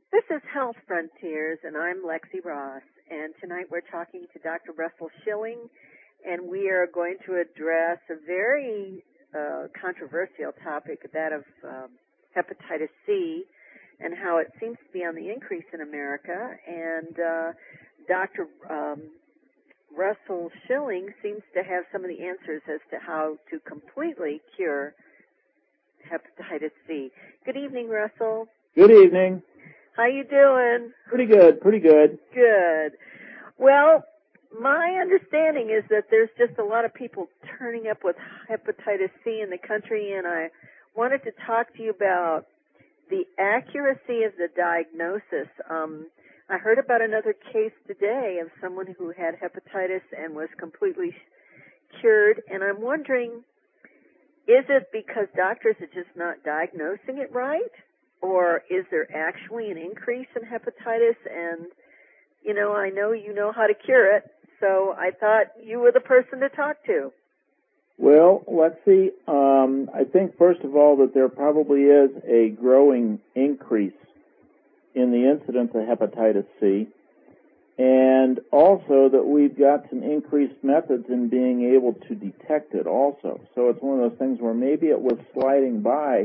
This is Health Frontiers, and I'm Lexi Ross. And tonight we're talking to Dr. Russell Schilling, and we are going to address a very controversial topic, that of hepatitis C, and how it seems to be on the increase in America. And Dr. Russell Schilling seems to have some of the answers as to how to completely cure hepatitis C. Good evening, Russell. Good evening. How you doing? Pretty good. Good. Well, my understanding is that there's just a lot of people turning up with hepatitis C in the country, and I wanted to talk to you about the accuracy of the diagnosis. I heard about another case today of someone who had hepatitis and was completely cured, and I'm wondering, is it because doctors are just not diagnosing it right? Or is there actually an increase in hepatitis? And, I know you know how to cure it, so I thought you were the person to talk to. Well, let's see. I think, first of all, that there probably is a growing increase in the incidence of hepatitis C, and also that we've got some increased methods in being able to detect it also. So it's one of those things where maybe it was sliding by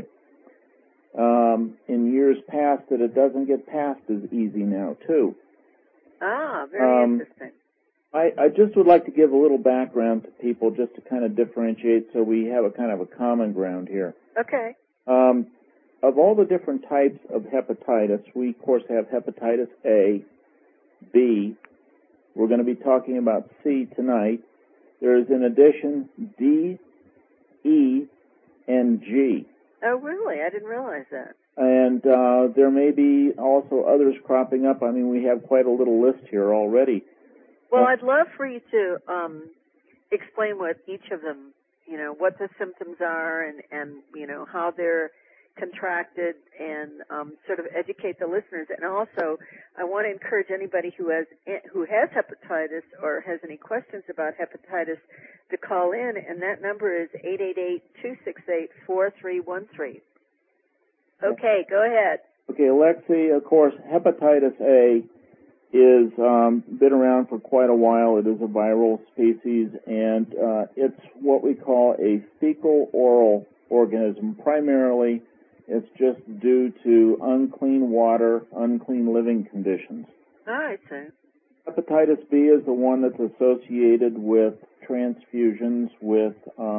in years past, that it doesn't get passed as easy now, too. Very interesting. I just would like to give a little background to people just to kind of differentiate so we have a kind of a common ground here. Okay. Of all the different types of hepatitis, we, of course, have hepatitis A, B. We're going to be talking about C tonight. There is, in addition, D, E, and G. Oh, really? I didn't realize that. And there may be also others cropping up. I mean, we have quite a little list here already. Well, I'd love for you to explain what each of them, what the symptoms are and how they're contracted, and sort of educate the listeners. And also, I want to encourage anybody who has hepatitis or has any questions about hepatitis to call in, and that number is 888-268-4313. Okay, go ahead. Okay, Alexi, of course, hepatitis A is been around for quite a while. It is a viral species, and it's what we call a fecal-oral organism. Primarily, it's just due to unclean water, unclean living conditions. I see. Hepatitis B is the one that's associated with transfusions, with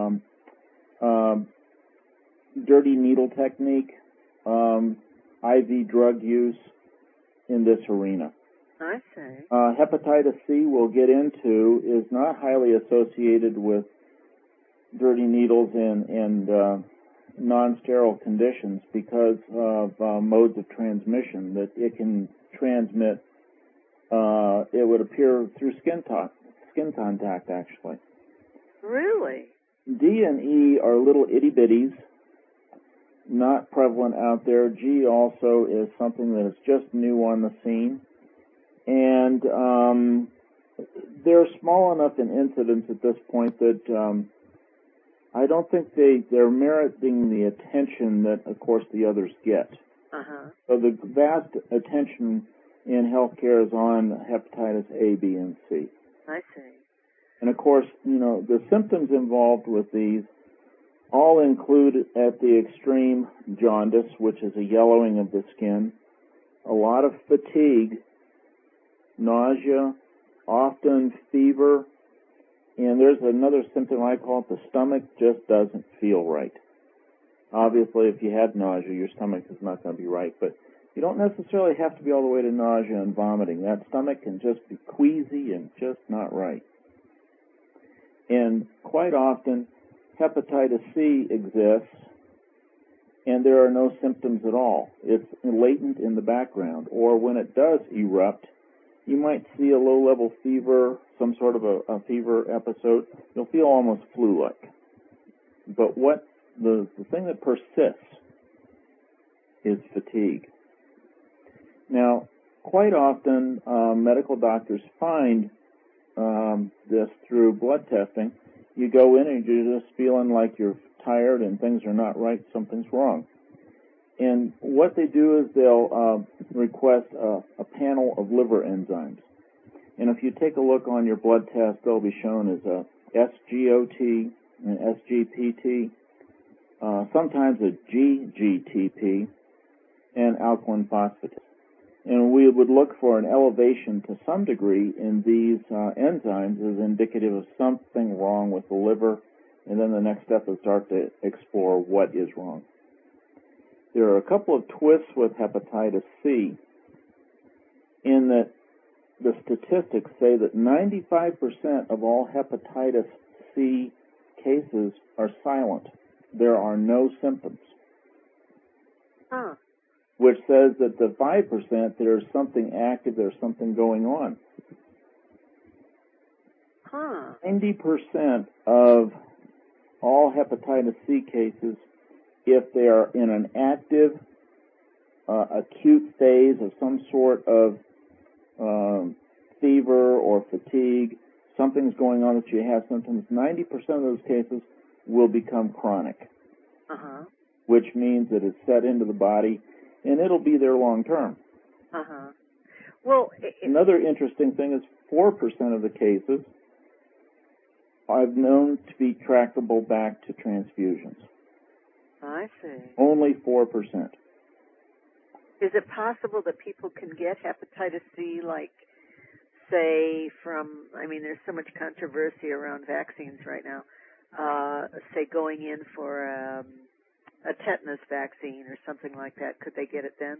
dirty needle technique, IV drug use in this arena. I see. Hepatitis C, we'll get into, is not highly associated with dirty needles and non-sterile conditions because of modes of transmission that it can transmit. It would appear through skin contact, actually. Really? D and E are little itty-bitties, not prevalent out there. G also is something that is just new on the scene. And they're small enough in incidence at this point that I don't think they're meriting the attention that, of course, the others get. Uh-huh. So the vast attention in healthcare is on hepatitis A, B, and C. I see. And, of course, the symptoms involved with these all include, at the extreme, jaundice, which is a yellowing of the skin, a lot of fatigue, nausea, often fever, and there's another symptom I call it the stomach just doesn't feel right. Obviously, if you had nausea, your stomach is not going to be right, but you don't necessarily have to be all the way to nausea and vomiting. That stomach can just be queasy and just not right. And quite often, hepatitis C exists, and there are no symptoms at all. It's latent in the background, or when it does erupt, you might see a low-level fever, some sort of a fever episode. You'll feel almost flu-like. But what the thing that persists is fatigue. Now, quite often, medical doctors find this through blood testing. You go in and you're just feeling like you're tired and things are not right, something's wrong. And what they do is they'll request a panel of liver enzymes. And if you take a look on your blood test, they'll be shown as a SGOT, an SGPT, sometimes a GGTP, and alkaline phosphatase. And we would look for an elevation to some degree in these enzymes as indicative of something wrong with the liver, and then the next step is start to explore what is wrong. There are a couple of twists with hepatitis C in that the statistics say that 95% of all hepatitis C cases are silent. There are no symptoms. Huh. Which says that the 5% there's something active, there's something going on. Huh. 90% of all hepatitis C cases, if they are in an active, acute phase of some sort of fever or fatigue, something's going on that you have symptoms, 90% of those cases will become chronic, which means that it's set into the body, and it'll be there long term. Well, another interesting thing is 4% of the cases I've known to be trackable back to transfusions. I see. Only 4%. Is it possible that people can get hepatitis C, like, say, from, I mean, there's so much controversy around vaccines right now, say going in for a tetanus vaccine or something like that? Could they get it then?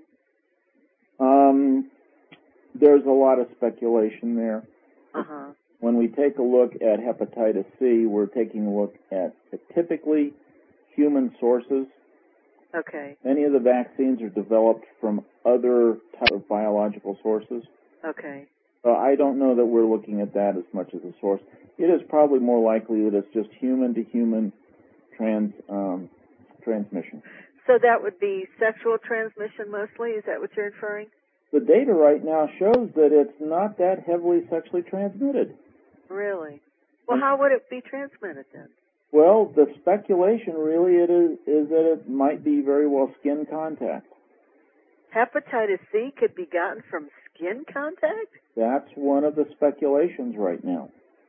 There's a lot of speculation there. When we take a look at hepatitis C, we're taking a look at typically human sources. Okay. Many of the vaccines are developed from other type of biological sources. Okay. I don't know that we're looking at that as much as a source. It is probably more likely that it's just human-to-human transmission. So that would be sexual transmission mostly? Is that what you're inferring? The data right now shows that it's not that heavily sexually transmitted. Really? Well, how would it be transmitted then? Well, the speculation really is that it might be very well skin contact. Hepatitis C could be gotten from skin contact? That's one of the speculations right now.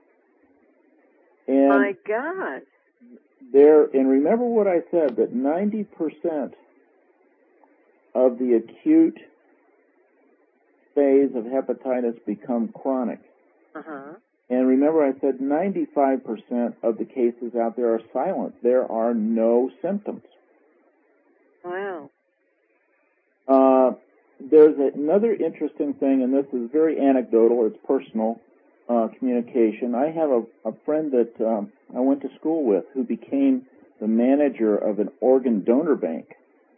And my God. And remember what I said, that 90% of the acute phase of hepatitis become chronic. And remember I said 95% of the cases out there are silent. There are no symptoms. Wow. There's another interesting thing, and this is very anecdotal, it's personal communication. I have a friend that I went to school with who became the manager of an organ donor bank.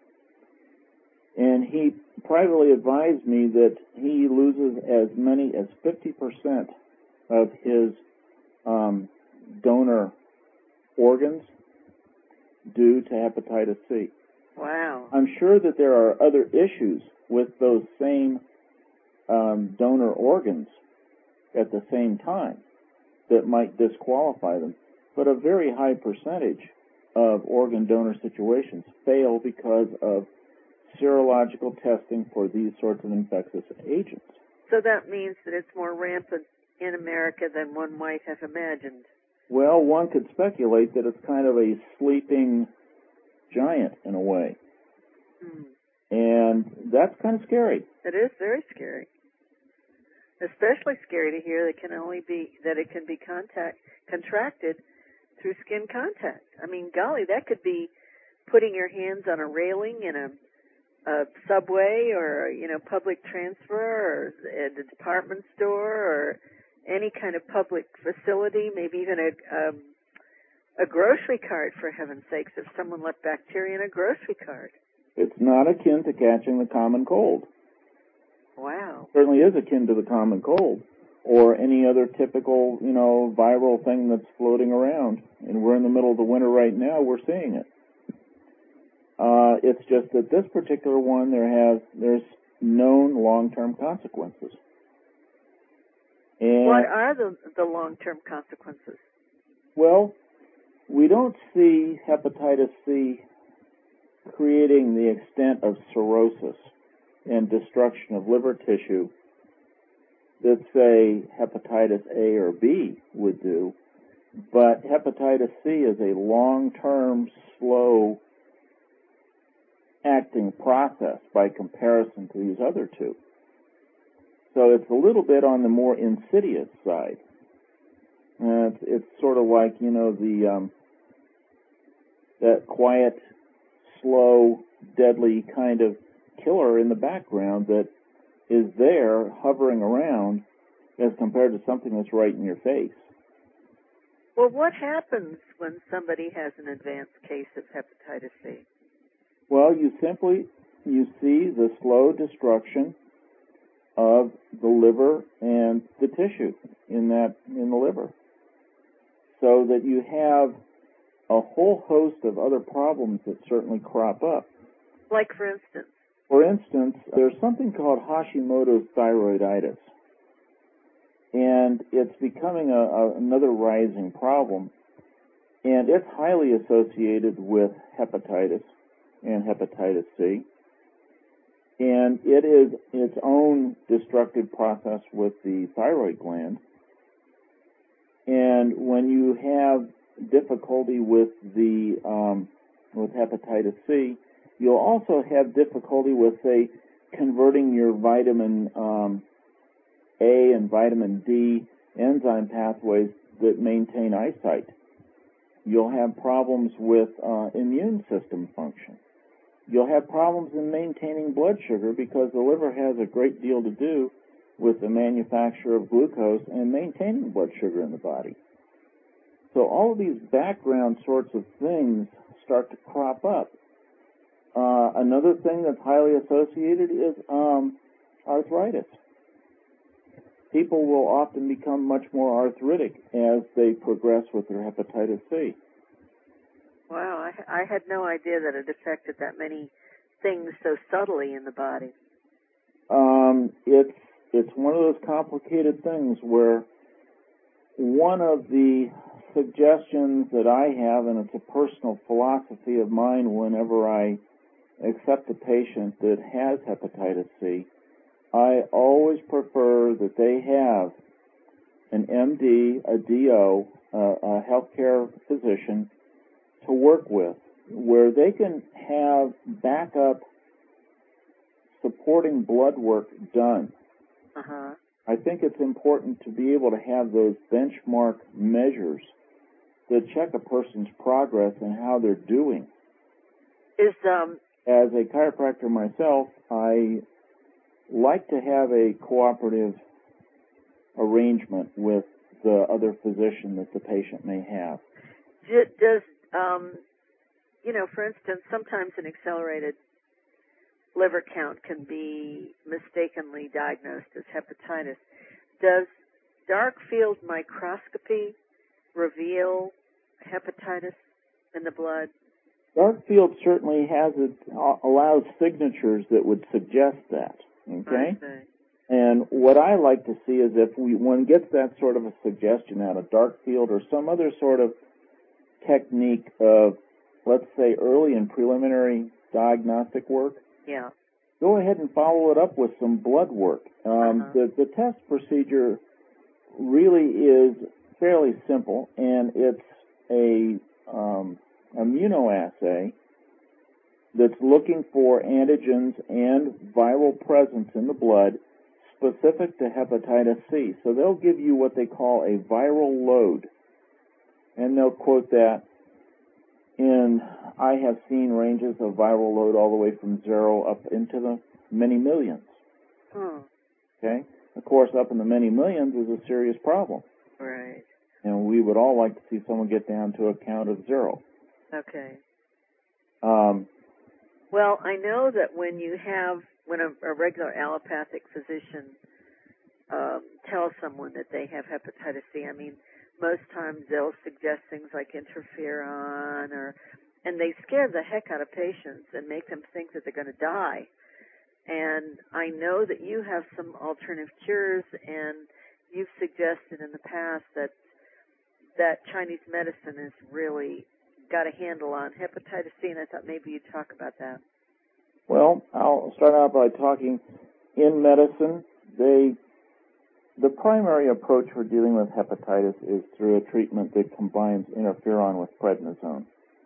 And he privately advised me that he loses as many as 50% of his donor organs due to hepatitis C. Wow. I'm sure that there are other issues with those same donor organs at the same time that might disqualify them. But a very high percentage of organ donor situations fail because of serological testing for these sorts of infectious agents. So that means that it's more rampant in America than one might have imagined. Well, one could speculate that it's kind of a sleeping giant in a way. And that's kind of scary. It is very scary. Especially scary to hear that it can be contracted through skin contact. I mean, golly, that could be putting your hands on a railing in a subway or, public transfer or at a department store or any kind of public facility, maybe even a grocery cart, for heaven's sakes, if someone left bacteria in a grocery cart. It's not akin to catching the common cold. Wow. It certainly is akin to the common cold or any other typical, viral thing that's floating around. And we're in the middle of the winter right now. We're seeing it. It's just that this particular one, there's known long-term consequences. And what are the long-term consequences? Well, we don't see hepatitis C creating the extent of cirrhosis and destruction of liver tissue that, say, hepatitis A or B would do, but hepatitis C is a long-term, slow-acting process by comparison to these other two. So it's a little bit on the more insidious side. It's sort of like, that quiet, slow, deadly kind of killer in the background that is there hovering around as compared to something that's right in your face. Well, what happens when somebody has an advanced case of hepatitis C? Well, you see the slow destruction of the liver and the tissue in the liver, so that you have a whole host of other problems that certainly crop up. Like, for instance? For instance, there's something called Hashimoto's thyroiditis, and it's becoming another rising problem, and it's highly associated with hepatitis and hepatitis C, and it is its own destructive process with the thyroid gland. And when you have difficulty with hepatitis C, you'll also have difficulty with, say, converting your vitamin A and vitamin D enzyme pathways that maintain eyesight. You'll have problems with immune system function. You'll have problems in maintaining blood sugar because the liver has a great deal to do with the manufacture of glucose and maintaining blood sugar in the body. So all of these background sorts of things start to crop up. Another thing that's highly associated is arthritis. People will often become much more arthritic as they progress with their hepatitis C. Wow, I had no idea that it affected that many things so subtly in the body. It's one of those complicated things where one of the suggestions that I have, and it's a personal philosophy of mine whenever I accept a patient that has hepatitis C, I always prefer that they have an MD, a DO, a healthcare physician to work with, where they can have backup supporting blood work done. Uh-huh. I think it's important to be able to have those benchmark measures that check a person's progress and how they're doing. As a chiropractor myself, I like to have a cooperative arrangement with the other physician that the patient may have. Does for instance, sometimes an accelerated liver count can be mistakenly diagnosed as hepatitis. Does dark field microscopy reveal hepatitis in the blood? Dark field certainly allows signatures that would suggest that. Okay? And what I like to see is if one gets that sort of a suggestion out of dark field or some other sort of technique of, let's say, early and preliminary diagnostic work, yeah, go ahead and follow it up with some blood work. The test procedure really is fairly simple, and it's a immunoassay that's looking for antigens and viral presence in the blood specific to hepatitis C. So they'll give you what they call a viral load, and they'll quote that in, I have seen ranges of viral load all the way from 0 up into the many millions. Okay? Of course, up in the many millions is a serious problem. Right. And we would all like to see someone get down to a count of 0. Okay. Well, I know that when a regular allopathic physician tells someone that they have hepatitis C, I mean, most times they'll suggest things like interferon, and they scare the heck out of patients and make them think that they're going to die. And I know that you have some alternative cures, and you've suggested in the past that Chinese medicine has really got a handle on hepatitis C, and I thought maybe you'd talk about that. Well, I'll start out by talking in medicine. The primary approach for dealing with hepatitis is through a treatment that combines interferon with prednisone.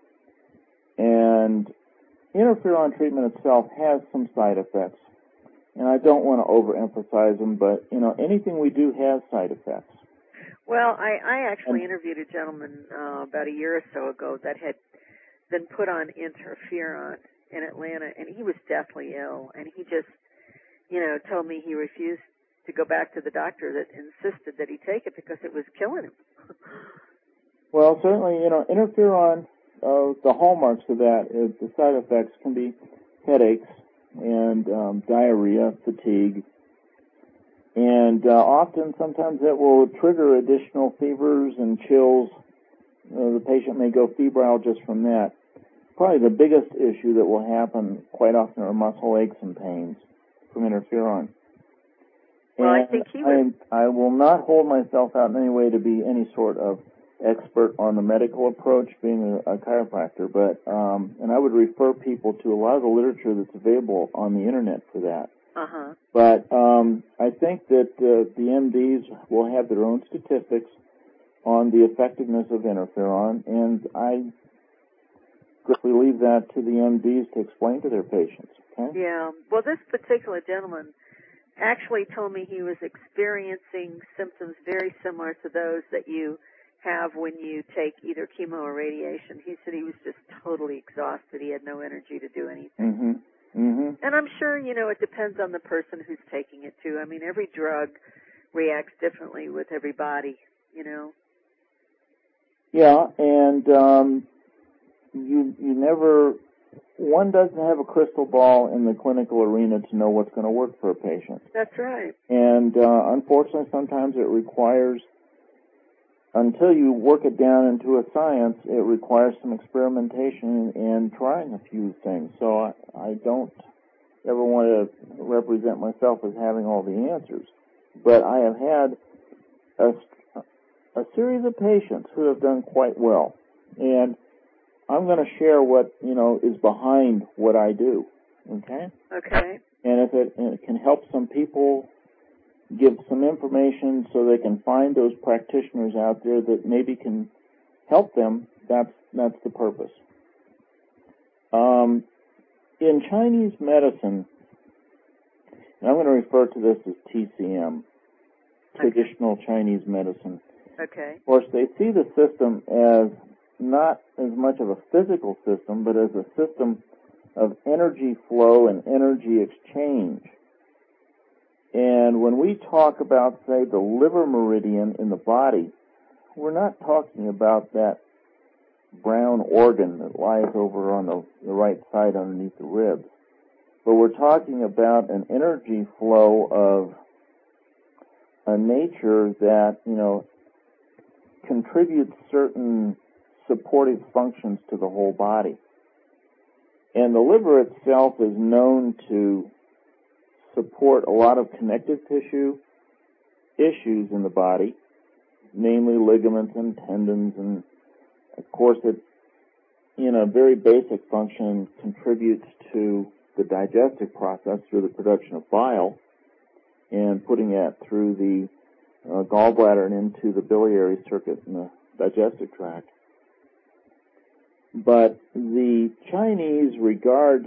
And interferon treatment itself has some side effects, and I don't want to overemphasize them, but, anything we do has side effects. Well, I actually interviewed a gentleman about a year or so ago that had been put on interferon in Atlanta, and he was deathly ill, and he just, told me he refused to go back to the doctor that insisted that he take it because it was killing him. Well, certainly, interferon, the hallmarks of that is the side effects can be headaches and diarrhea, fatigue, and sometimes it will trigger additional fevers and chills. The patient may go febrile just from that. Probably the biggest issue that will happen quite often are muscle aches and pains from interferon. Well, I think he was. I will not hold myself out in any way to be any sort of expert on the medical approach, being a chiropractor, but and I would refer people to a lot of the literature that's available on the internet for that. Uh-huh. But I think that the MDs will have their own statistics on the effectiveness of interferon, and I strictly leave that to the MDs to explain to their patients. Okay? Yeah. Well, this particular gentleman actually told me he was experiencing symptoms very similar to those that you have when you take either chemo or radiation. He said he was just totally exhausted. He had no energy to do anything. Mm-hmm. Mm-hmm. And I'm sure, it depends on the person who's taking it, too. I mean, every drug reacts differently with everybody, Yeah, and you never... One doesn't have a crystal ball in the clinical arena to know what's going to work for a patient. That's right. And unfortunately, sometimes it requires, until you work it down into a science, it requires some experimentation and trying a few things. So I don't ever want to represent myself as having all the answers. But I have had a series of patients who have done quite well. And I'm going to share what, is behind what I do, okay? Okay. And if it can help some people, give some information so they can find those practitioners out there that maybe can help them, that's the purpose. In Chinese medicine, and I'm going to refer to this as TCM, traditional Chinese medicine. Okay. Of course, they see the system as not as much of a physical system, but as a system of energy flow and energy exchange. And when we talk about, say, the liver meridian in the body, we're not talking about that brown organ that lies over on the right side underneath the ribs, but we're talking about an energy flow of a nature that, contributes certain supportive functions to the whole body. And the liver itself is known to support a lot of connective tissue issues in the body, namely ligaments and tendons, and of course it, in a very basic function, contributes to the digestive process through the production of bile and putting that through the gallbladder and into the biliary circuit in the digestive tract. But the Chinese regard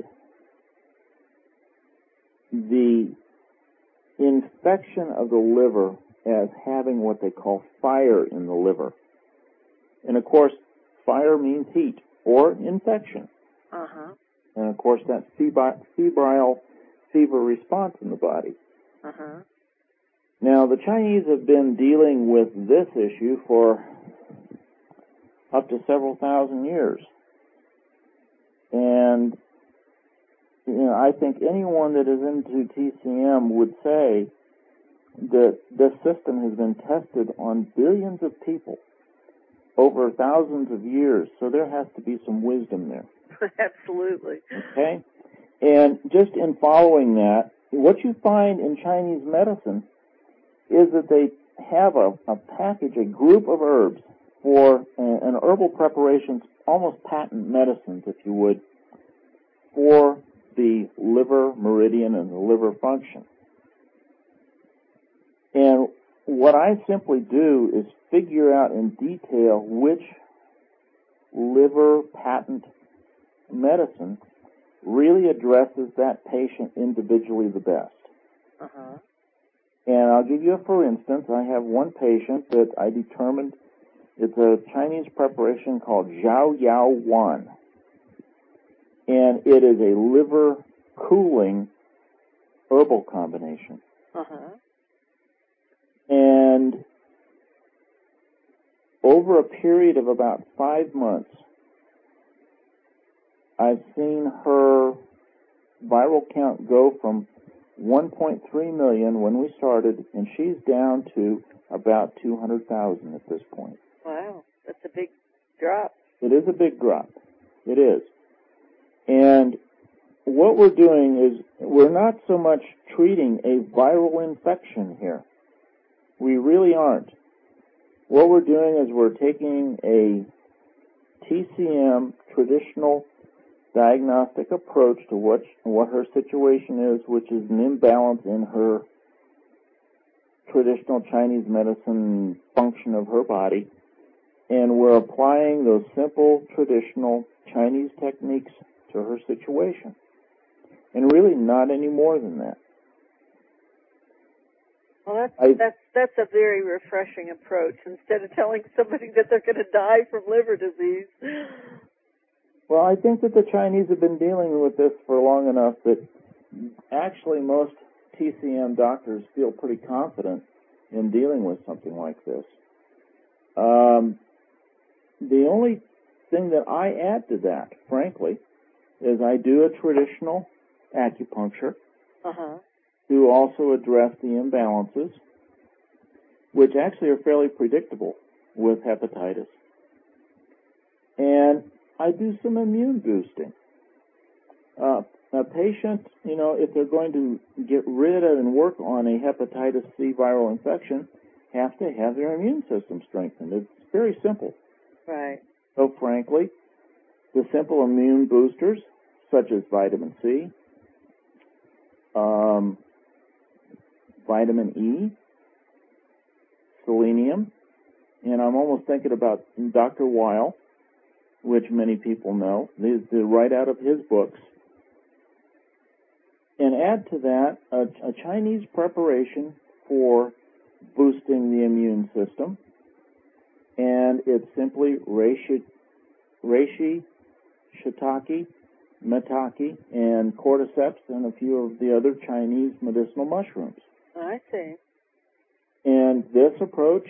the infection of the liver as having what they call fire in the liver. And of course, fire means heat or infection. Uh-huh. And of course, that febrile fever response in the body. Uh-huh. Now, the Chinese have been dealing with this issue for up to several thousand years. And, I think anyone that is into TCM would say that this system has been tested on billions of people over thousands of years, so there has to be some wisdom there. Absolutely. Okay? And just in following that, what you find in Chinese medicine is that they have a package, a group of herbs for an herbal preparations, almost patent medicines, if you would, for the liver meridian and the liver function. And what I simply do is figure out in detail which liver patent medicine really addresses that patient individually the best. Uh-huh. And I'll give you a for instance. I have one patient that I determined it's a Chinese preparation called Zhao Yao Wan. And it is a liver cooling herbal combination. Uh-huh. And over a period of about 5 months, I've seen her viral count go from 1.3 million when we started, and she's down to about 200,000 at this point. Wow, that's a big drop. It is a big drop. It is. And what we're doing is we're not so much treating a viral infection here. We really aren't. What we're doing is we're taking a TCM traditional diagnostic approach to what her situation is, which is an imbalance in her traditional Chinese medicine function of her body, and we're applying those simple traditional Chinese techniques to her situation, and really not any more than that. Well, that's a very refreshing approach. Instead of telling somebody that they're going to die from liver disease. Well, I think that the Chinese have been dealing with this for long enough that actually most TCM doctors feel pretty confident in dealing with something like this. The only thing that I add to that, frankly, is I do a traditional acupuncture Uh-huh. to also address the imbalances, which actually are fairly predictable with hepatitis. And I do some immune boosting. A patient, if they're going to get rid of and work on a hepatitis C viral infection, have to have their immune system strengthened. It's very simple. Right. So frankly, the simple immune boosters, such as vitamin C, vitamin E, selenium, and I'm almost thinking about Dr. Weil, which many people know. They're right out of his books. And add to that a Chinese preparation for boosting the immune system, and it's simply reishi, shiitake, maitake, and cordyceps, and a few of the other Chinese medicinal mushrooms. I see. And this approach,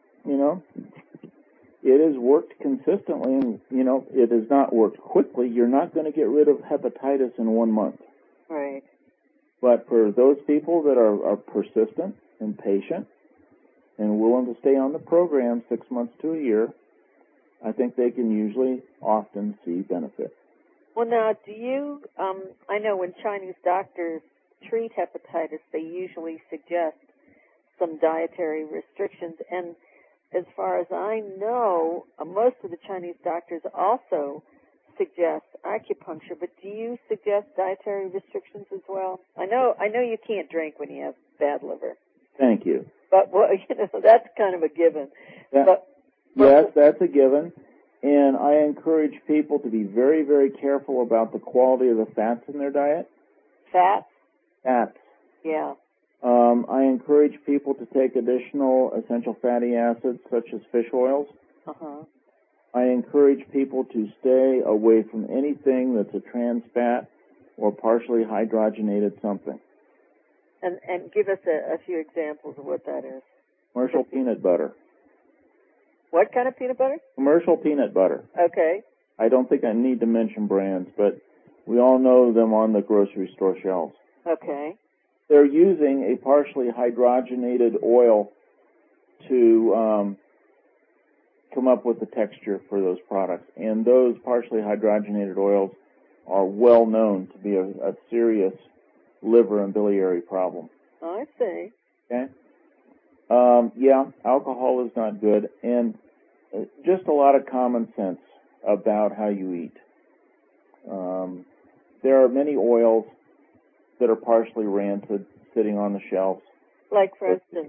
it has worked consistently, and, it has not worked quickly. You're not going to get rid of hepatitis in 1 month. Right. But for those people that are persistent and patient and willing to stay on the program 6 months to a year, I think they can usually often see benefit. Well, now, do you, I know when Chinese doctors treat hepatitis, they usually suggest some dietary restrictions. And as far as I know, most of the Chinese doctors also suggest acupuncture, but do you suggest dietary restrictions as well? I know you can't drink when you have bad liver. Thank you. But that's kind of a given. Yes, that's a given. And I encourage people to be very, very careful about the quality of the fats in their diet. Fats? Fats. Yeah. I encourage people to take additional essential fatty acids such as fish oils. Uh-huh. I encourage people to stay away from anything that's a trans fat or partially hydrogenated something. And give us a few examples of what that is. Commercial peanut butter. What kind of peanut butter? Commercial peanut butter. Okay. I don't think I need to mention brands, but we all know them on the grocery store shelves. Okay. They're using a partially hydrogenated oil to come up with the texture for those products. And those partially hydrogenated oils are well known to be a serious liver and biliary problem. Oh, I see. Okay? Alcohol is not good, and just a lot of common sense about how you eat. there are many oils that are partially rancid sitting on the shelves. Like, for instance?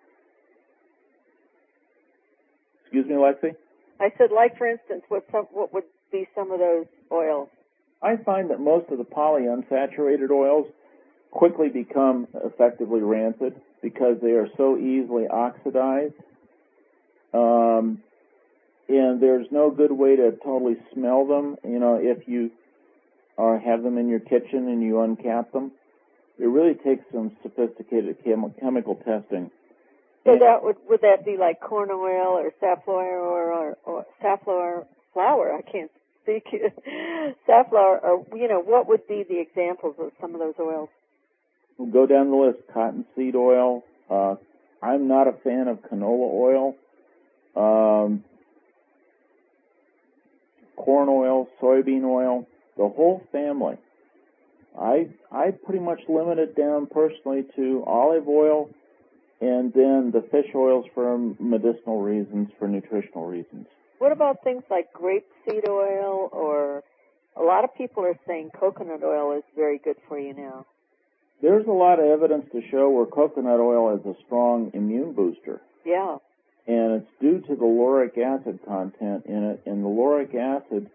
Excuse me, Lexi? I said, like, for instance, what would be some of those oils? I find that most of the polyunsaturated oils quickly become effectively rancid because they are so easily oxidized. And there's no good way to totally smell them. You know, if you have them in your kitchen and you uncap them, it really takes some sophisticated chemical testing. So would that be like corn oil or safflower or safflower flour? I can't speak. Safflower, or what would be the examples of some of those oils? We'll go down the list. Cottonseed oil. I'm not a fan of canola oil. Corn oil, soybean oil, the whole family. I pretty much limit it down personally to olive oil and then the fish oils for medicinal reasons, for nutritional reasons. What about things like grapeseed oil, or a lot of people are saying coconut oil is very good for you now? There's a lot of evidence to show where coconut oil is a strong immune booster. Yeah. And it's due to the lauric acid content in it. And the lauric acid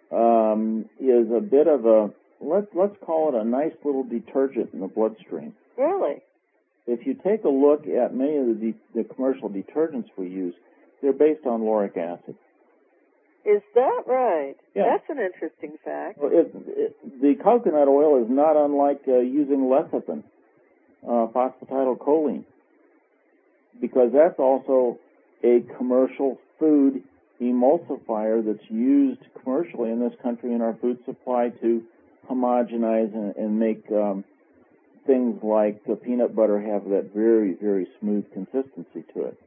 is a bit of a, let's call it a nice little detergent in the bloodstream. Really? If you take a look at many of the commercial detergents we use, they're based on lauric acid. Is that right? Yeah. That's an interesting fact. Well, the coconut oil is not unlike using lecithin, phosphatidylcholine, because that's also a commercial food emulsifier that's used commercially in this country in our food supply to homogenize and make things like peanut butter have that very, very smooth consistency to it.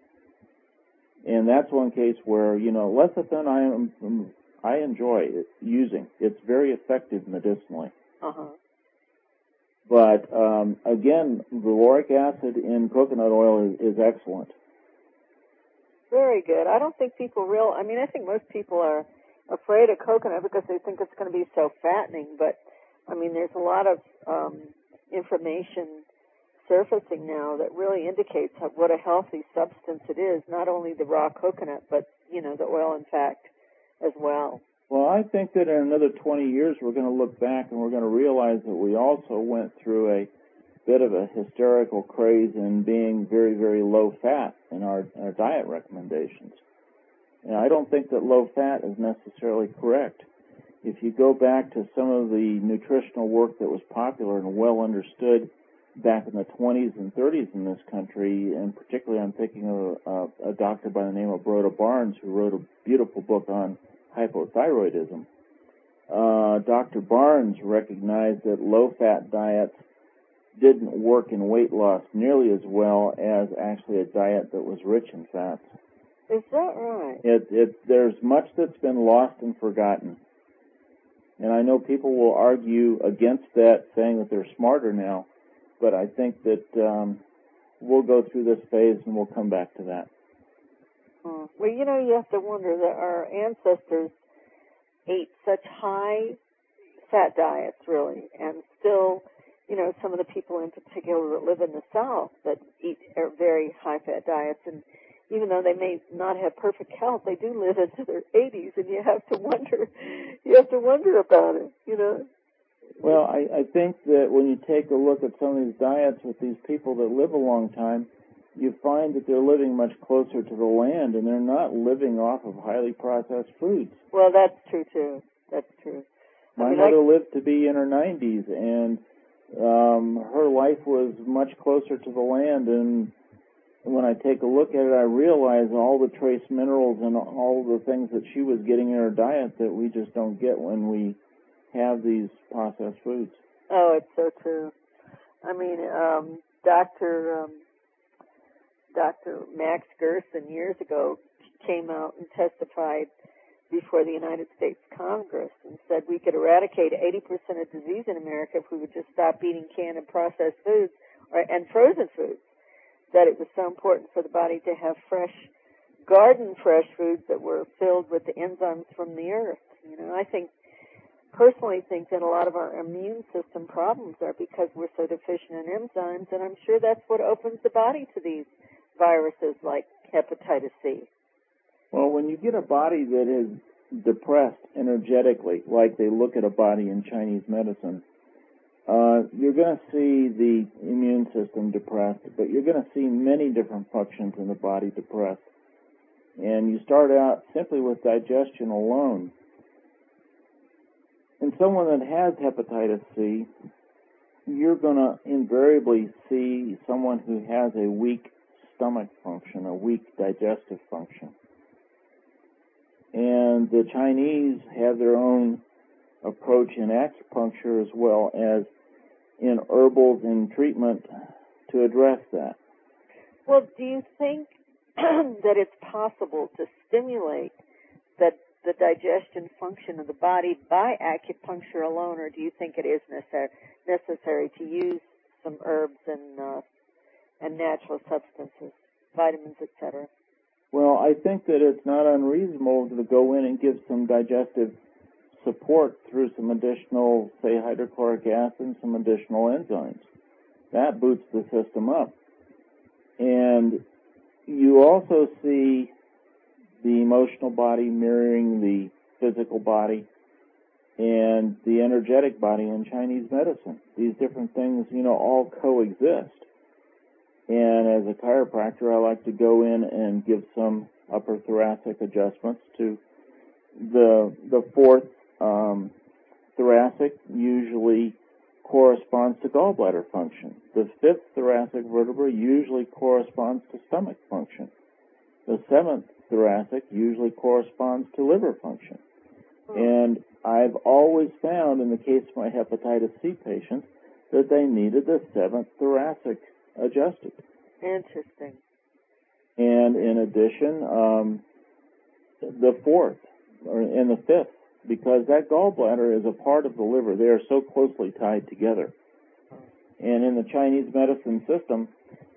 And that's one case where, lecithin I enjoy using. It's very effective medicinally. Uh-huh. But, again, the lauric acid in coconut oil is excellent. Very good. I don't think people I think most people are afraid of coconut because they think it's going to be so fattening, but, there's a lot of information surfacing now that really indicates what a healthy substance it is, not only the raw coconut, but, the oil, in fact, as well. Well, I think that in another 20 years we're going to look back and we're going to realize that we also went through a bit of a hysterical craze in being very, very low fat in our diet recommendations. And I don't think that low fat is necessarily correct. If you go back to some of the nutritional work that was popular and well understood back in the 20s and 30s in this country, and particularly I'm thinking of a doctor by the name of Rhoda Barnes, who wrote a beautiful book on hypothyroidism. Dr. Barnes recognized that low-fat diets didn't work in weight loss nearly as well as actually a diet that was rich in fats. Is that right? There's much that's been lost and forgotten. And I know people will argue against that, saying that they're smarter now, but I think that we'll go through this phase and we'll come back to that. Well, you have to wonder that our ancestors ate such high fat diets, really, and still, some of the people in particular that live in the South that eat very high fat diets, and even though they may not have perfect health, they do live into their 80s, and you have to wonder about it, Well, I think that when you take a look at some of these diets with these people that live a long time, you find that they're living much closer to the land, and they're not living off of highly processed foods. Well, that's true, too. That's true. My mother lived to be in her 90s, and her life was much closer to the land, and when I take a look at it, I realize all the trace minerals and all the things that she was getting in her diet that we just don't get when we have these processed foods. Oh, it's so true. Dr. Max Gerson years ago came out and testified before the United States Congress and said we could eradicate 80% of disease in America if we would just stop eating canned and processed foods and frozen foods, that it was so important for the body to have garden fresh foods that were filled with the enzymes from the earth. I think personally think that a lot of our immune system problems are because we're so deficient in enzymes, and I'm sure that's what opens the body to these viruses like hepatitis C. Well, when you get a body that is depressed energetically, like they look at a body in Chinese medicine, you're going to see the immune system depressed, but you're going to see many different functions in the body depressed. And you start out simply with digestion alone. In someone that has hepatitis C, you're going to invariably see someone who has a weak stomach function, a weak digestive function. And the Chinese have their own approach in acupuncture as well as in herbals and treatment to address that. Well, do you think that it's possible to stimulate the digestion function of the body by acupuncture alone, or do you think it is necessary to use some herbs and natural substances, vitamins, etc.? Well, I think that it's not unreasonable to go in and give some digestive support through some additional, say, hydrochloric acid and some additional enzymes. That boosts the system up. And you also see the emotional body mirroring the physical body and the energetic body in Chinese medicine. These different things, all coexist. And as a chiropractor, I like to go in and give some upper thoracic adjustments to the fourth thoracic usually corresponds to gallbladder function. The fifth thoracic vertebra usually corresponds to stomach function. The seventh thoracic usually corresponds to liver function. And I've always found in the case of my hepatitis C patients that they needed the seventh thoracic adjusted. Interesting. And in addition, the fourth and the fifth, because that gallbladder is a part of the liver. They are so closely tied together. And in the Chinese medicine system,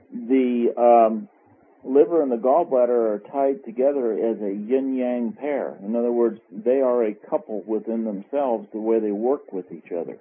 the liver and the gallbladder are tied together as a yin-yang pair. In other words, they are a couple within themselves, the way they work with each other.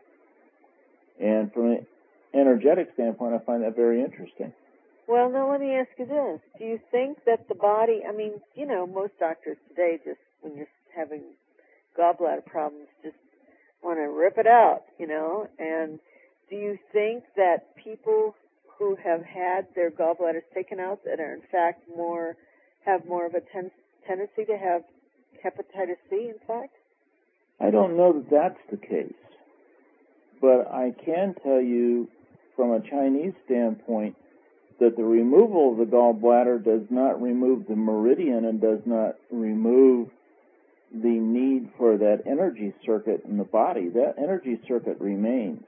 And from an energetic standpoint, I find that very interesting. Well, now let me ask you this. Do you think that the body, most doctors today just, when you're having gallbladder problems, just want to rip it out, and do you think that people who have had their gallbladders taken out that are in fact have more of a tendency to have hepatitis C, in fact? I don't know that that's the case, but I can tell you from a Chinese standpoint that the removal of the gallbladder does not remove the meridian and does not remove the need for that energy circuit in the body. That energy circuit remains.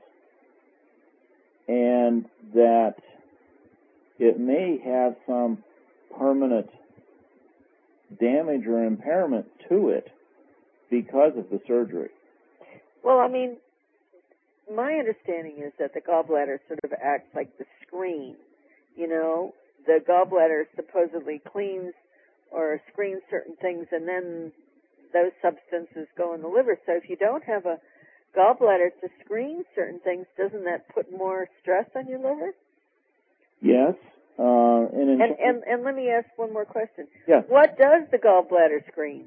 And that it may have some permanent damage or impairment to it because of the surgery. Well, my understanding is that the gallbladder sort of acts like the screen. The gallbladder supposedly cleans or screens certain things, and then those substances go in the liver. So if you don't have a gallbladder to screen certain things, doesn't that put more stress on your liver? Yes. And let me ask one more question. Yes. What does the gallbladder screen?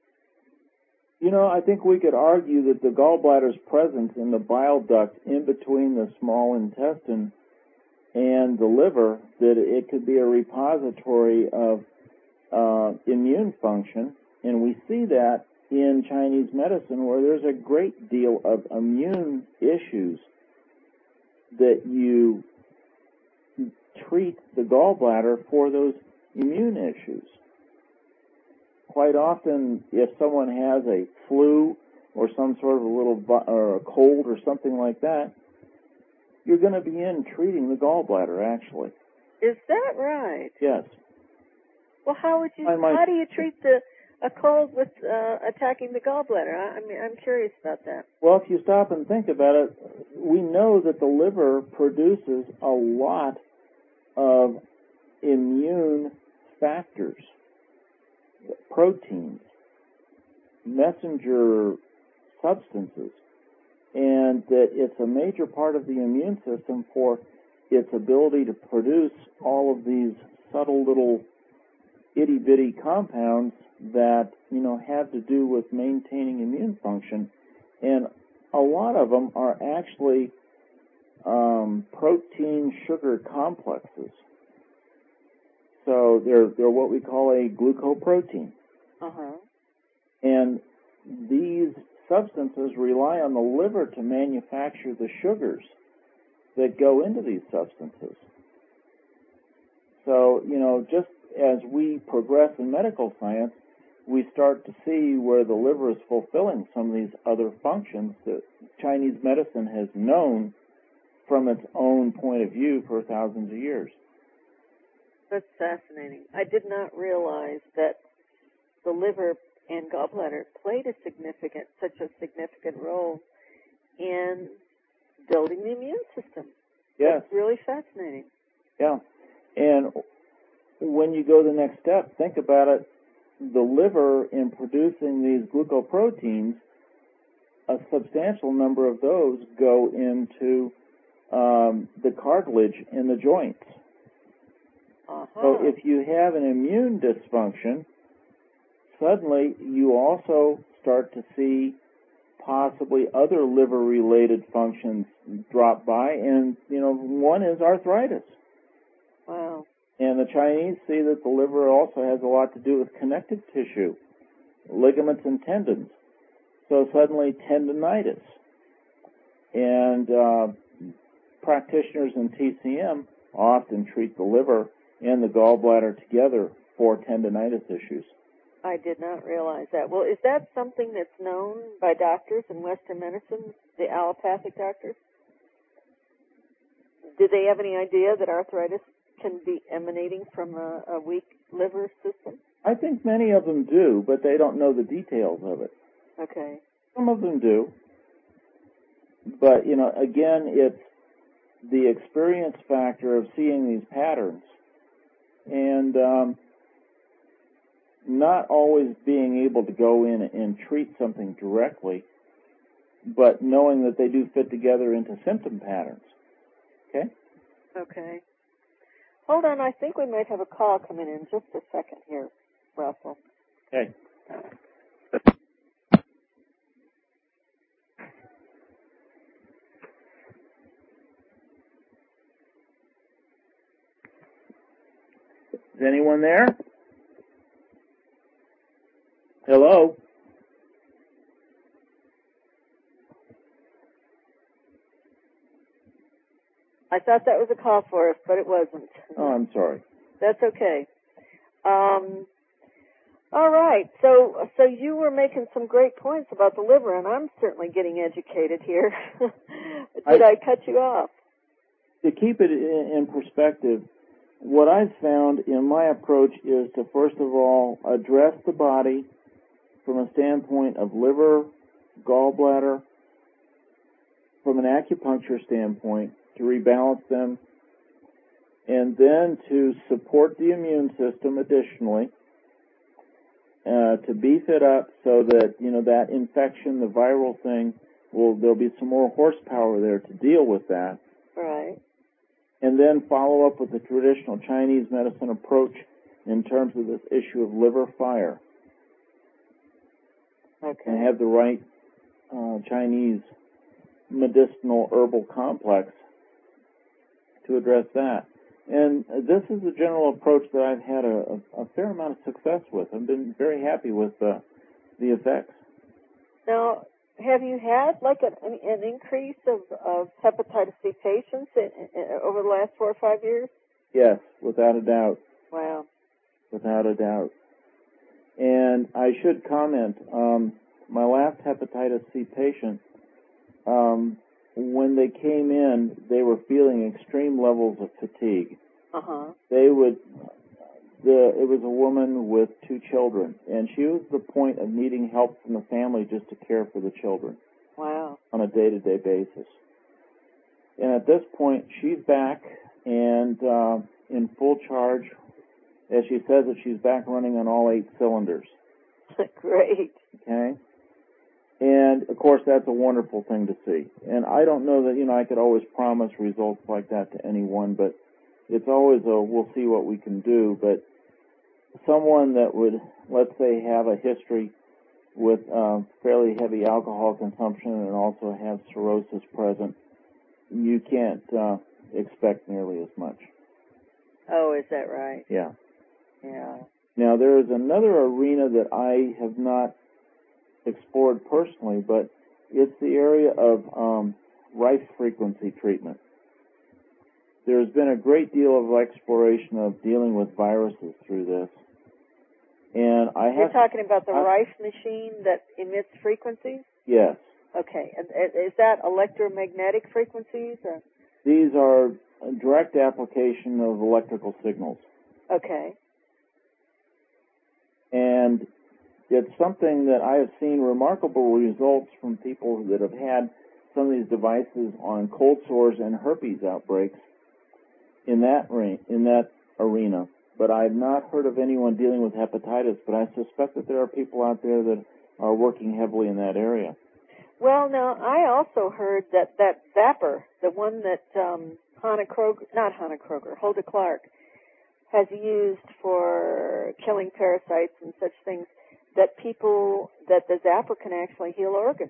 I think we could argue that the gallbladder's presence in the bile duct in between the small intestine and the liver, that it could be a repository of immune function. And we see that in Chinese medicine, where there's a great deal of immune issues that you treat the gallbladder for those immune issues. Quite often, if someone has a flu or some sort of or a cold or something like that, you're going to be treating the gallbladder, actually. Is that right? Yes. Well, how do you treat a cold with attacking the gallbladder? I'm curious about that. Well, if you stop and think about it, we know that the liver produces a lot of immune factors, proteins, messenger substances and that it's a major part of the immune system for its ability to produce all of these subtle little itty-bitty compounds that, have to do with maintaining immune function. And a lot of them are actually protein sugar complexes. So they're what we call a glucoprotein. Uh-huh. And these substances rely on the liver to manufacture the sugars that go into these substances. So, just as we progress in medical science, we start to see where the liver is fulfilling some of these other functions that Chinese medicine has known from its own point of view for thousands of years. That's fascinating. I did not realize that the liver and gallbladder played such a significant role in building the immune system. Yes. That's really fascinating. Yeah. And when you go the next step, think about it. The liver, in producing these glucoproteins, a substantial number of those go into the cartilage in the joints. Uh-huh. So if you have an immune dysfunction, suddenly you also start to see possibly other liver-related functions drop by, and, one is arthritis. Wow. And the Chinese see that the liver also has a lot to do with connective tissue, ligaments and tendons. So suddenly tendinitis. And practitioners in TCM often treat the liver and the gallbladder together for tendinitis issues. I did not realize that. Well, is that something that's known by doctors in Western medicine, the allopathic doctors? Do they have any idea that arthritis can be emanating from a weak liver system? I think many of them do, but they don't know the details of it. Okay. Some of them do. But, again, it's the experience factor of seeing these patterns and not always being able to go in and treat something directly, but knowing that they do fit together into symptom patterns. Okay? Okay. Hold on, I think we might have a call coming in just a second here, Russell. Okay. Is anyone there? Hello? I thought that was a call for us, but it wasn't. Oh, I'm sorry. That's okay. All right. So you were making some great points about the liver, and I'm certainly getting educated here. Did I cut you off? To keep it in perspective, what I've found in my approach is to, first of all, address the body from a standpoint of liver, gallbladder, from an acupuncture standpoint, to rebalance them, and then to support the immune system additionally, to beef it up so that, that infection, the viral thing, there'll be some more horsepower there to deal with that. Right. And then follow up with the traditional Chinese medicine approach in terms of this issue of liver fire. Okay. And have the right Chinese medicinal herbal complex to address that. And this is a general approach that I've had a fair amount of success with. I've been very happy with the effects. Now, have you had like an increase of hepatitis C patients over the last 4 or 5 years? Yes, without a doubt. Wow. Without a doubt. And I should comment, my last hepatitis C patient, when they came in, they were feeling extreme levels of fatigue. Uh-huh. It was a woman with 2 children, and she was at the point of needing help from the family just to care for the children. Wow. On a day-to-day basis. And at this point, she's back and in full charge. As she says that she's back running on all 8 cylinders. Great. Okay? And, of course, that's a wonderful thing to see. And I don't know that, I could always promise results like that to anyone, but it's always we'll see what we can do. But someone that would, let's say, have a history with fairly heavy alcohol consumption and also have cirrhosis present, you can't expect nearly as much. Oh, is that right? Yeah. Yeah. Now, there is another arena that I have not explored personally, but it's the area of Rife frequency treatment. There's been a great deal of exploration of dealing with viruses through this. And You're talking about the Rife machine that emits frequencies? Yes. Okay. Is that electromagnetic frequencies? Or? These are a direct application of electrical signals. Okay. And it's something that I have seen remarkable results from people that have had some of these devices on cold sores and herpes outbreaks in that arena. But I have not heard of anyone dealing with hepatitis, but I suspect that there are people out there that are working heavily in that area. Well, now, I also heard that Zapper, the one that Hulda Clark, has used for killing parasites and such things, that the Zapper can actually heal organs.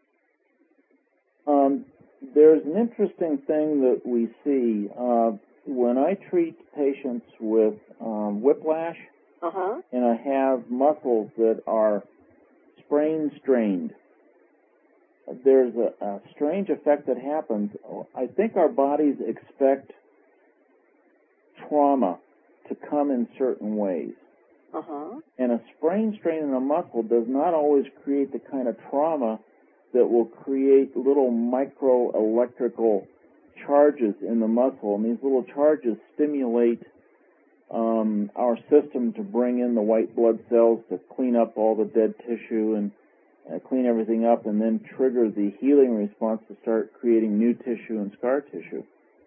There's an interesting thing that we see. When I treat patients with whiplash, and I have muscles that are strained, there's a strange effect that happens. I think our bodies expect trauma to come in certain ways. And a strain in a muscle does not always create the kind of trauma that will create little microelectrical charges in the muscle. And these little charges stimulate our system to bring in the white blood cells to clean up all the dead tissue and clean everything up, and then trigger the healing response to start creating new tissue and scar tissue.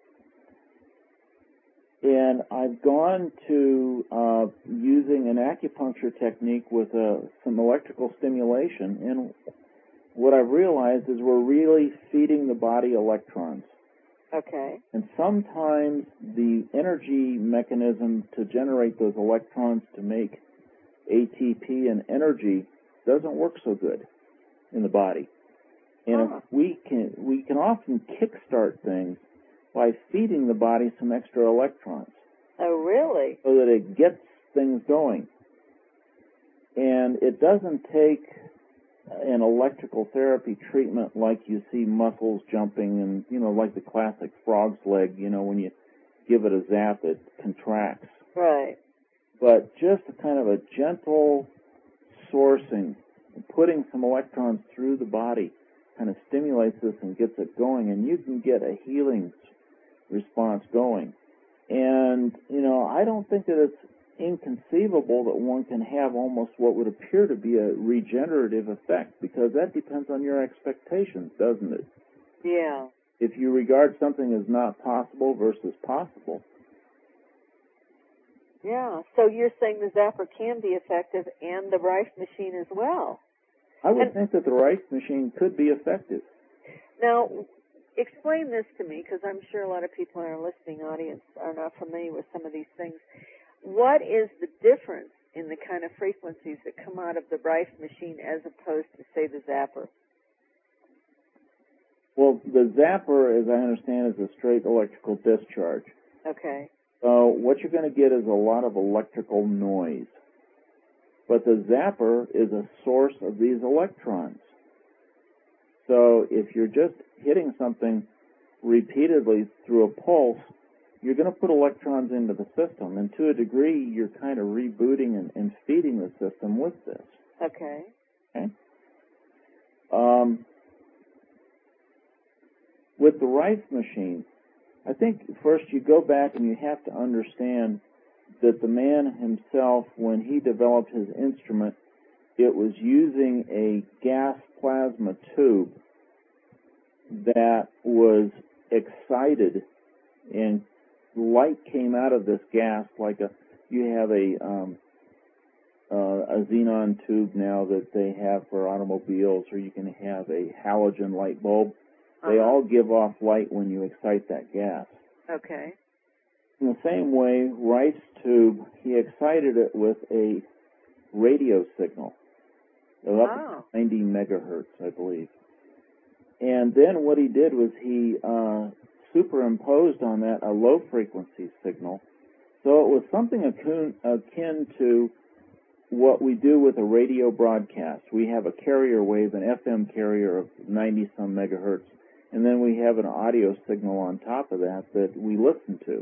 And I've gone to using an acupuncture technique with some electrical stimulation, and what I've realized is we're really feeding the body electrons. Okay. And sometimes the energy mechanism to generate those electrons to make ATP and energy doesn't work so good in the body. And if we can often kickstart things by feeding the body some extra electrons. Oh, really? So that it gets things going. And it doesn't take an electrical therapy treatment like you see muscles jumping and, like the classic frog's leg, when you give it a zap, it contracts. Right. But just a kind of a gentle sourcing, putting some electrons through the body kind of stimulates this and gets it going, and you can get a healing response going. And, I don't think that it's inconceivable that one can have almost what would appear to be a regenerative effect, because that depends on your expectations, doesn't it? Yeah. If you regard something as not possible versus possible. Yeah. So you're saying the Zapper can be effective and the Rife machine as well. I would think that the Rife machine could be effective. Now, explain this to me, because I'm sure a lot of people in our listening audience are not familiar with some of these things. What is the difference in the kind of frequencies that come out of the Rife machine as opposed to, say, the Zapper? Well, the Zapper, as I understand, is a straight electrical discharge. Okay. So what you're going to get is a lot of electrical noise. But the Zapper is a source of these electrons. So if you're just hitting something repeatedly through a pulse, you're going to put electrons into the system. And to a degree, you're kind of rebooting and feeding the system with this. Okay. Okay? With the Rife machine, I think first you go back and you have to understand that the man himself, when he developed his instrument, it was using a gas plasma tube that was excited, and light came out of this gas like you have a a xenon tube now that they have for automobiles, or you can have a halogen light bulb. They all give off light when you excite that gas. Okay. In the same way, Rice's tube, he excited it with a radio signal of up to 90 megahertz, I believe. And then what he did was he superimposed on that a low-frequency signal. So it was something akin to what we do with a radio broadcast. We have a carrier wave, an FM carrier of 90-some megahertz, and then we have an audio signal on top of that that we listen to.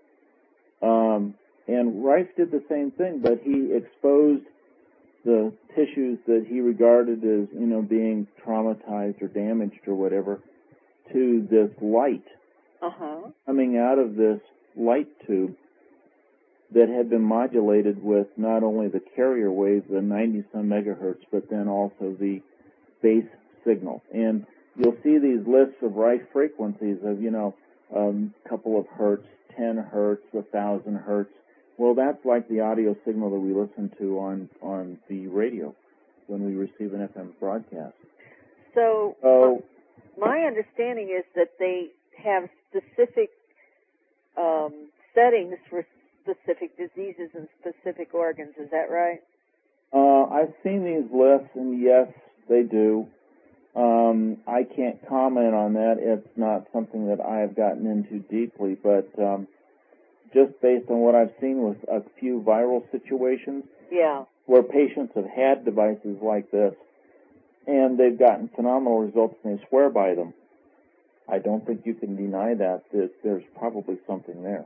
And Rice did the same thing, but he exposed the tissues that he regarded as, being traumatized or damaged or whatever to this light coming out of this light tube that had been modulated with not only the carrier wave, the 90-some megahertz, but then also the base signal. And you'll see these lists of Rice frequencies of, a couple of hertz, 10 hertz, 1,000 hertz. Well, that's like the audio signal that we listen to on the radio when we receive an FM broadcast. So my understanding is that they have specific settings for specific diseases and specific organs. Is that right? I've seen these lists, and yes, they do. I can't comment on that. It's not something that I have gotten into deeply, but just based on what I've seen with a few viral situations where patients have had devices like this, and they've gotten phenomenal results, and they swear by them. I don't think you can deny that there's probably something there.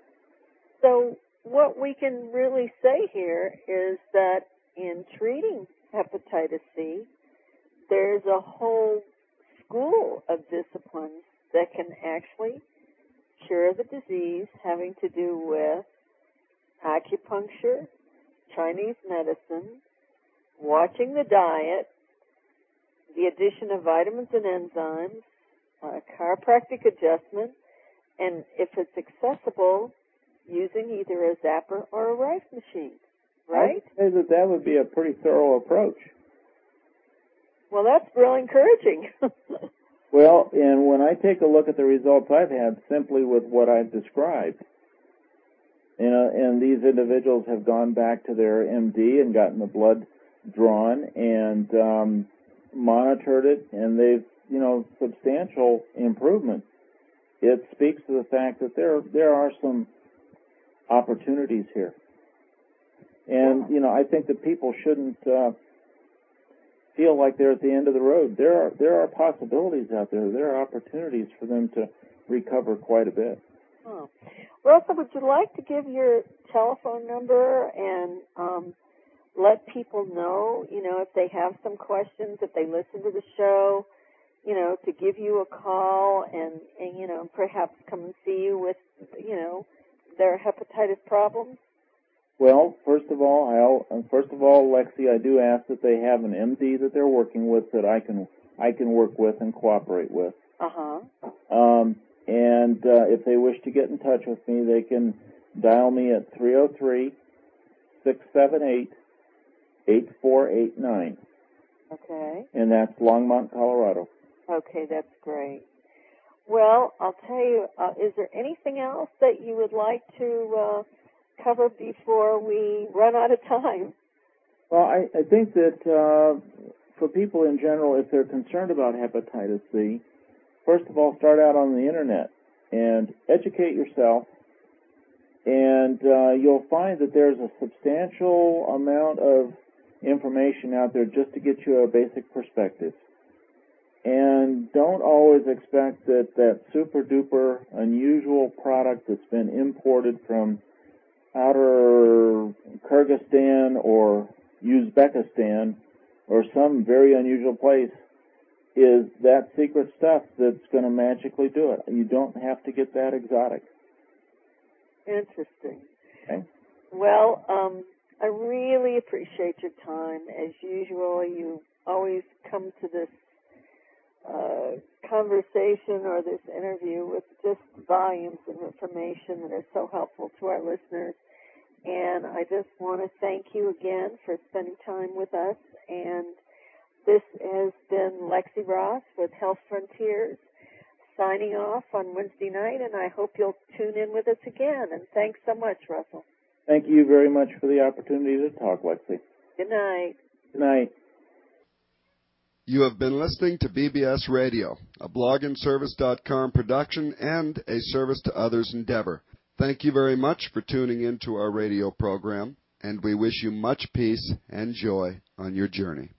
So what we can really say here is that in treating hepatitis C, there's a whole school of disciplines that can actually cure the disease, having to do with acupuncture, Chinese medicine, watching the diet, the addition of vitamins and enzymes, chiropractic adjustment, and if it's accessible, using either a zapper or a Rice machine, right? I would say that would be a pretty thorough approach. Well, that's real encouraging. Well, and when I take a look at the results I've had simply with what I've described, and these individuals have gone back to their MD and gotten the blood drawn and monitored it, and they've, substantial improvement. It speaks to the fact that there are some opportunities here. And, I think that people shouldn't feel like they're at the end of the road. There are possibilities out there. There are opportunities for them to recover quite a bit. Oh. Russell, would you like to give your telephone number and let people know, if they have some questions, if they listen to the show, to give you a call and perhaps come and see you with, their hepatitis problems? Well, first of all, Lexi, I do ask that they have an MD that they're working with that I can work with and cooperate with. And if they wish to get in touch with me, they can dial me at 303-678-8489. Okay. And that's Longmont, Colorado. Okay, that's great. Well, I'll tell you, is there anything else that you would like to cover before we run out of time? Well, I think that for people in general, if they're concerned about hepatitis C, first of all, start out on the Internet and educate yourself, and you'll find that there's a substantial amount of information out there just to get you a basic perspective. And don't always expect that super-duper unusual product that's been imported from outer Kyrgyzstan or Uzbekistan or some very unusual place is that secret stuff that's going to magically do it. You don't have to get that exotic. Interesting. Okay. Well, I really appreciate your time. As usual, you always come to this conversation or this interview with just volumes of information that are so helpful to our listeners. And I just want to thank you again for spending time with us. And this has been Lexi Ross with Health Frontiers, signing off on Wednesday night, and I hope you'll tune in with us again. And thanks so much, Russell. Thank you very much for the opportunity to talk, Lexi. Good night. Good night. You have been listening to BBS Radio, a blogandservice.com production and a service to others endeavor. Thank you very much for tuning in to our radio program, and we wish you much peace and joy on your journey.